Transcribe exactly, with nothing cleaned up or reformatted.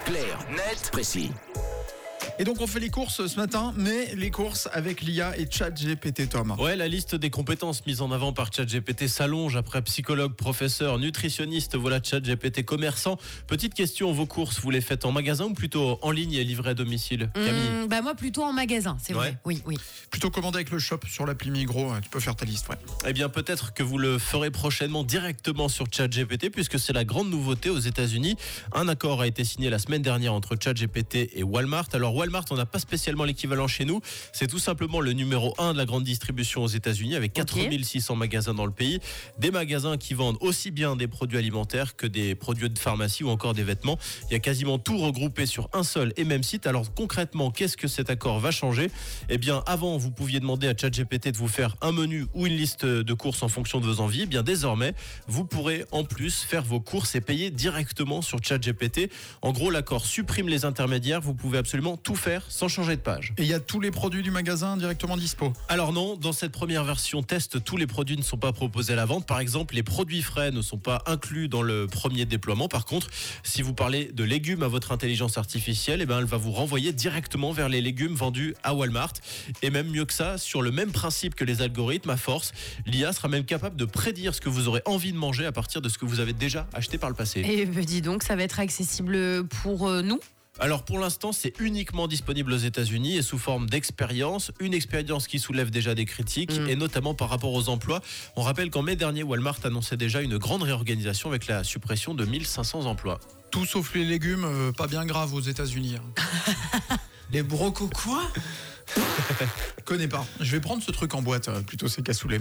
Clair, net, précis. Et donc on fait les courses ce matin, mais les courses avec l'I A et ChatGPT, Tom. Ouais, la liste des compétences mises en avant par ChatGPT s'allonge après psychologue, professeur, nutritionniste, voilà ChatGPT commerçant. Petite question, vos courses, vous les faites en magasin ou plutôt en ligne et livrées à domicile, Camille? Mmh, bah moi plutôt en magasin, c'est vrai. Ouais. Oui, oui. Plutôt commandé avec le shop sur l'appli Migros, tu peux faire ta liste, ouais. Eh bien, peut-être que vous le ferez prochainement directement sur ChatGPT, puisque c'est la grande nouveauté aux États-Unis. Un accord a été signé la semaine dernière entre ChatGPT et Walmart. Alors Walmart, on n'a pas spécialement l'équivalent chez nous. C'est tout simplement le numéro un de la grande distribution aux États-Unis, avec quatre mille six cents magasins dans le pays. Des magasins qui vendent aussi bien des produits alimentaires que des produits de pharmacie ou encore des vêtements. Il y a quasiment tout regroupé sur un seul et même site. Alors concrètement, qu'est-ce que cet accord va changer? Eh bien, avant, vous pouviez demander à ChatGPT de vous faire un menu ou une liste de courses en fonction de vos envies. Eh bien, désormais, vous pourrez en plus faire vos courses et payer directement sur ChatGPT. En gros, l'accord supprime les intermédiaires. Vous pouvez absolument tout faire sans changer de page. Et il y a tous les produits du magasin directement dispo? Alors non, dans cette première version test, tous les produits ne sont pas proposés à la vente. Par exemple, les produits frais ne sont pas inclus dans le premier déploiement. Par contre, si vous parlez de légumes à votre intelligence artificielle, eh ben, elle va vous renvoyer directement vers les légumes vendus à Walmart. Et même mieux que ça, sur le même principe que les algorithmes, à force, l'I A sera même capable de prédire ce que vous aurez envie de manger à partir de ce que vous avez déjà acheté par le passé. Et bah, dis donc, ça va être accessible pour euh, nous? Alors pour l'instant, c'est uniquement disponible aux États-Unis et sous forme d'expérience, une expérience qui soulève déjà des critiques mmh. et notamment par rapport aux emplois. On rappelle qu'en mai dernier, Walmart annonçait déjà une grande réorganisation avec la suppression de mille cinq cents emplois. Tout sauf les légumes, euh, pas bien grave aux États-Unis. Hein. Les brocos quoi? Je connais pas. Je vais prendre ce truc en boîte, euh, plutôt c'est cassoulet.